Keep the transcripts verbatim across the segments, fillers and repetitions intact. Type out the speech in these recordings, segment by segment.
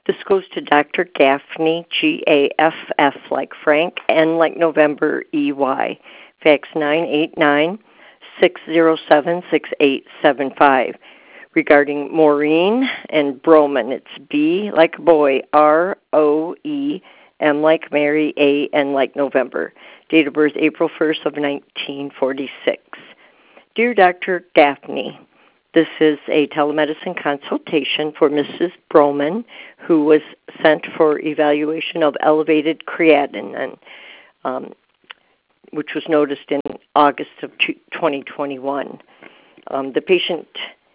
This goes to Doctor Gaffney, G A F F like Frank, N like November, E Y. Fax nine eight nine, six zero seven, six eight seven five. Regarding Maureen and Broman, it's B like boy, R O E, M like Mary, A, N like November. Date of birth April first of nineteen forty-six. Dear Doctor Gaffney, this is a telemedicine consultation for Missus Broman, who was sent for evaluation of elevated creatinine, um, which was noticed in August of twenty twenty-one. Um, the patient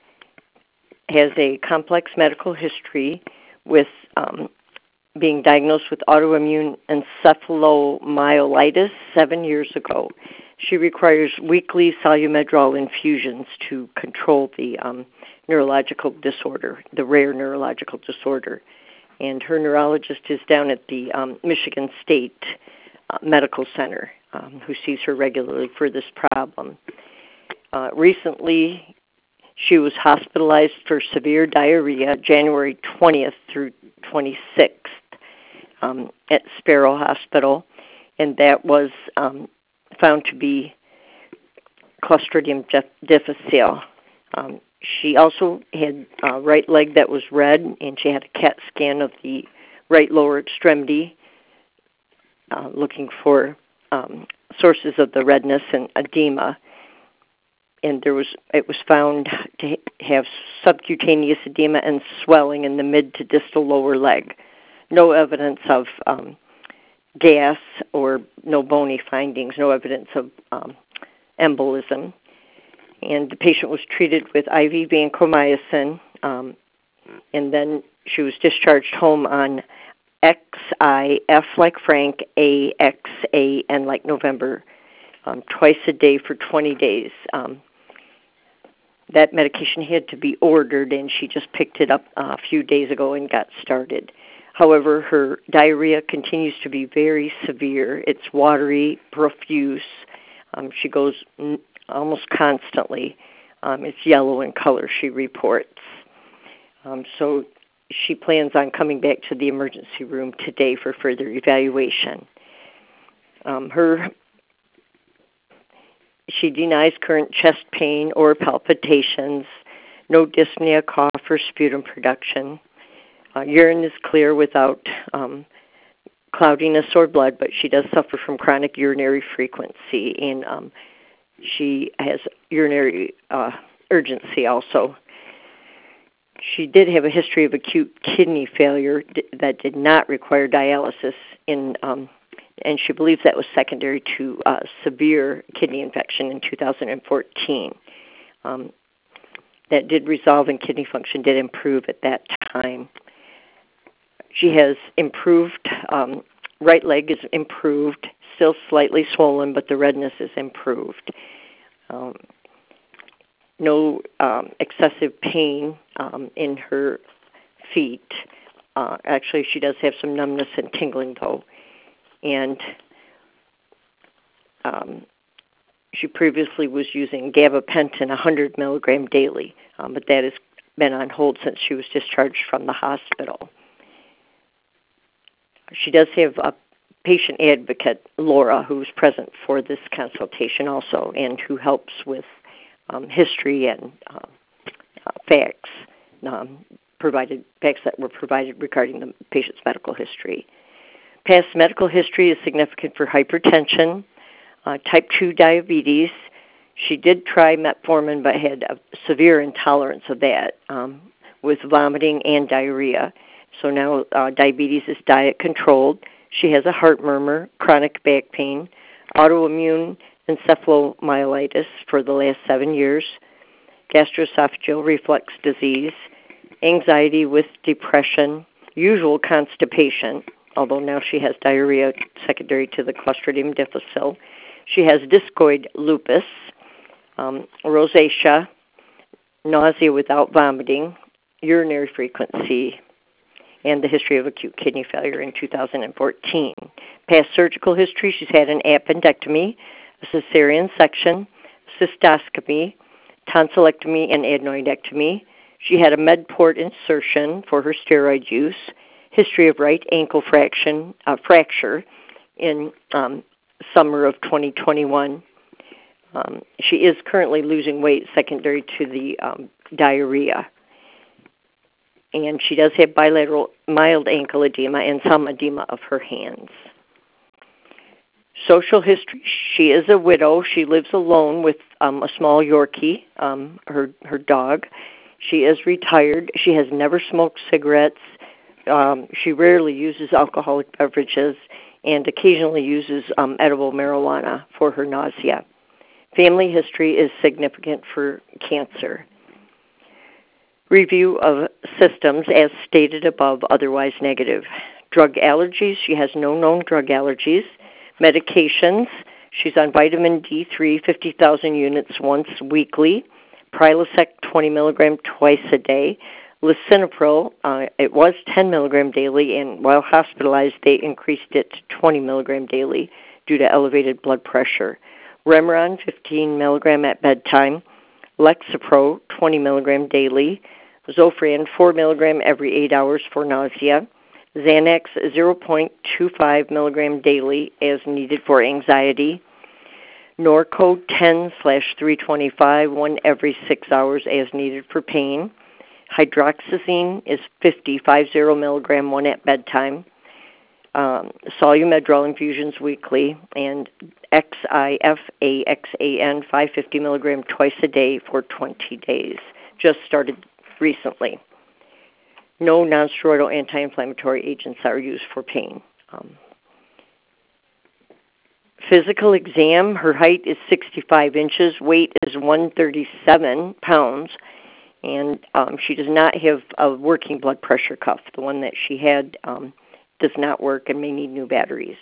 has a complex medical history with um, being diagnosed with autoimmune encephalomyelitis seven years ago. She requires weekly Solumedrol infusions to control the um, neurological disorder, the rare neurological disorder. And her neurologist is down at the um, Michigan State uh, Medical Center, um, who sees her regularly for this problem. Uh, recently, she was hospitalized for severe diarrhea January twentieth through twenty-sixth um, at Sparrow Hospital, and that was um, found to be Clostridium difficile. Um, she also had a right leg that was red, and she had a CAT scan of the right lower extremity, uh, looking for um, sources of the redness and edema. And there was it was found to have subcutaneous edema and swelling in the mid to distal lower leg. No evidence of um, gas or no bony findings, no evidence of um, embolism. And the patient was treated with I V vancomycin, um, and then she was discharged home on X I, F like Frank, A, X, A, N like November, um, twice a day for twenty days. Um, that medication had to be ordered, and she just picked it up uh, a few days ago and got started. However, her diarrhea continues to be very severe. It's watery, profuse. Um, she goes n- almost constantly. Um, it's yellow in color, she reports. Um, so she plans on coming back to the emergency room today for further evaluation. Um, her, she denies current chest pain or palpitations, no dyspnea, cough, or sputum production. Uh, urine is clear without um, cloudiness or blood, but she does suffer from chronic urinary frequency, and um, she has urinary uh, urgency also. She did have a history of acute kidney failure d- that did not require dialysis, in, um, and she believes that was secondary to uh, severe kidney infection in two thousand fourteen. Um, that did resolve, and kidney function did improve at that time. She has improved, um, right leg is improved, still slightly swollen, but the redness is improved. Um, no um, excessive pain um, in her feet. Uh, actually, she does have some numbness and tingling, though. And um, she previously was using gabapentin one hundred milligram daily, um, but that has been on hold since she was discharged from the hospital. She does have a patient advocate, Laura, who's present for this consultation also, and who helps with um, history and uh, uh, facts, um, provided facts that were provided regarding the patient's medical history. Past medical history is significant for hypertension, uh, type two diabetes. She did try metformin, but had a severe intolerance of that, um, with vomiting and diarrhea. So now uh, diabetes is diet controlled. She has a heart murmur, chronic back pain, autoimmune encephalomyelitis for the last seven years, gastroesophageal reflux disease, anxiety with depression, usual constipation, although now she has diarrhea secondary to the Clostridium difficile. She has discoid lupus, um, rosacea, nausea without vomiting, urinary frequency, and the history of acute kidney failure in two thousand fourteen. Past surgical history, she's had an appendectomy, a cesarean section, cystoscopy, tonsillectomy, and adenoidectomy. She had a med port insertion for her steroid use, history of right ankle fraction, uh, fracture in um, summer of twenty twenty-one. Um, she is currently losing weight secondary to the um, diarrhea. And she does have bilateral mild ankle edema and some edema of her hands. Social history, she is a widow. She lives alone with um, a small Yorkie, um, her, her dog. She is retired. She has never smoked cigarettes. Um, she rarely uses alcoholic beverages and occasionally uses um, edible marijuana for her nausea. Family history is significant for cancer. Review of systems as stated above, otherwise negative. Drug allergies, she has no known drug allergies. Medications, she's on vitamin D three, fifty thousand units once weekly. Prilosec, twenty milligram twice a day. Lisinopril, uh, it was ten milligram daily, and while hospitalized, they increased it to twenty milligram daily due to elevated blood pressure. Remeron, fifteen milligram at bedtime. Lexapro, twenty milligram daily. Zofran, four milligram every eight hours for nausea. Xanax, zero point two five milligram daily as needed for anxiety. Norco, ten slash three twenty-five, one every six hours as needed for pain. Hydroxyzine is fifty, fifty milligram, one at bedtime. Um, Solumedrol infusions weekly, and X I F A X A N, five hundred fifty milligram twice a day for twenty days. Just started recently. No nonsteroidal anti-inflammatory agents are used for pain. Um, physical exam, her height is sixty-five inches, weight is one hundred thirty-seven pounds, and um, she does not have a working blood pressure cuff. The one that she had um, does not work and may need new batteries.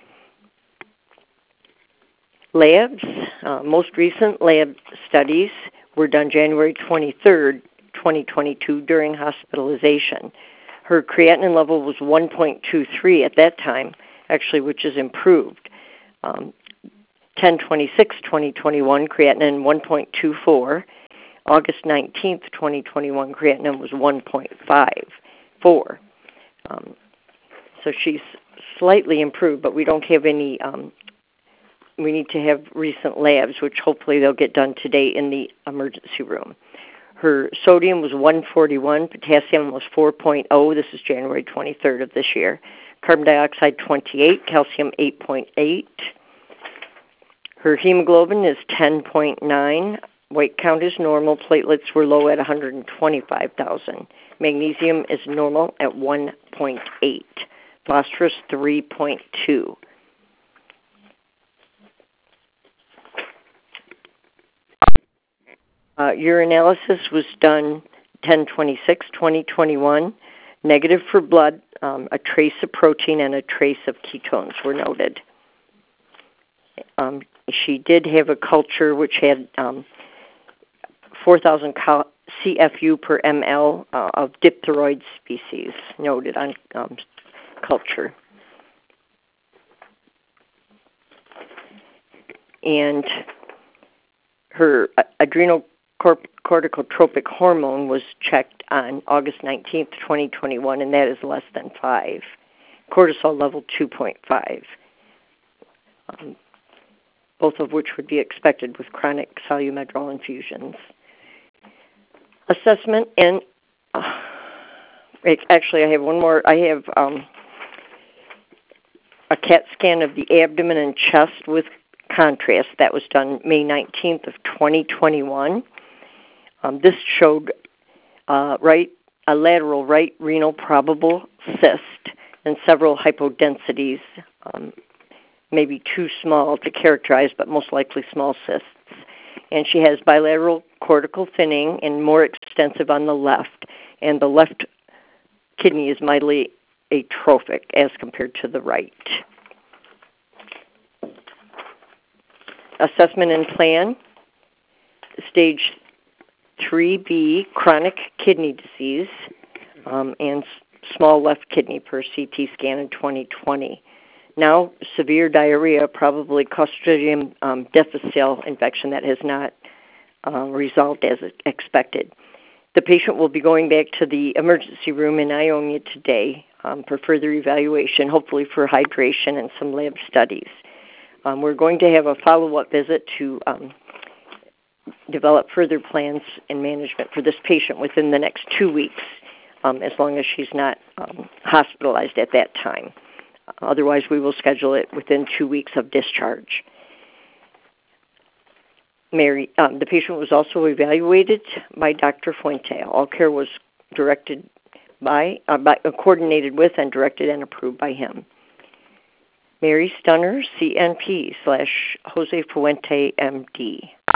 Labs, uh, most recent lab studies were done January twenty-third, twenty twenty-two during hospitalization. Her creatinine level was one point two three at that time, actually, which is improved. Um, ten twenty-six, twenty twenty-one, creatinine one point two four. August nineteenth, twenty twenty-one, creatinine was one point five four. Um, so she's slightly improved, but we don't have any, um, we need to have recent labs, which hopefully they'll get done today in the emergency room. Her sodium was one forty-one, potassium was four point oh, this is January twenty-third of this year. Carbon dioxide twenty-eight, calcium eight point eight. Her hemoglobin is ten point nine, white count is normal, platelets were low at one hundred twenty-five thousand. Magnesium is normal at one point eight, phosphorus three point two. Uh, urinalysis was done ten twenty-six, twenty twenty-one. Negative for blood, um, a trace of protein and a trace of ketones were noted. Um, she did have a culture which had um, four thousand C F U per ml uh, of diphtheroid species noted on um, culture. And her adrenal corticotropic hormone was checked on August nineteenth, twenty twenty-one, and that is less than five. Cortisol level two point five, um, both of which would be expected with chronic Solumedrol infusions. Assessment, and uh, actually I have one more. I have um, a CAT scan of the abdomen and chest with contrast. That was done May nineteenth of twenty twenty-one. Um, this showed uh, right a lateral right renal probable cyst and several hypodensities, um, maybe too small to characterize, but most likely small cysts. And she has bilateral cortical thinning and more extensive on the left, and the left kidney is mildly atrophic as compared to the right. Assessment and plan, stage three B, chronic kidney disease, um, and s- small left kidney per C T scan in twenty twenty. Now, severe diarrhea, probably Clostridium um, difficile infection that has not uh, resolved as expected. The patient will be going back to the emergency room in Ionia today um, for further evaluation, hopefully for hydration and some lab studies. Um, we're going to have a follow-up visit to um, develop further plans and management for this patient within the next two weeks, um, as long as she's not um, hospitalized at that time. Otherwise, we will schedule it within two weeks of discharge. Mary, um, the patient was also evaluated by Doctor Fuente. All care was directed by, uh, by uh, coordinated with, and directed and approved by him. Mary Stunner, C N P slash Jose Fuente, M D.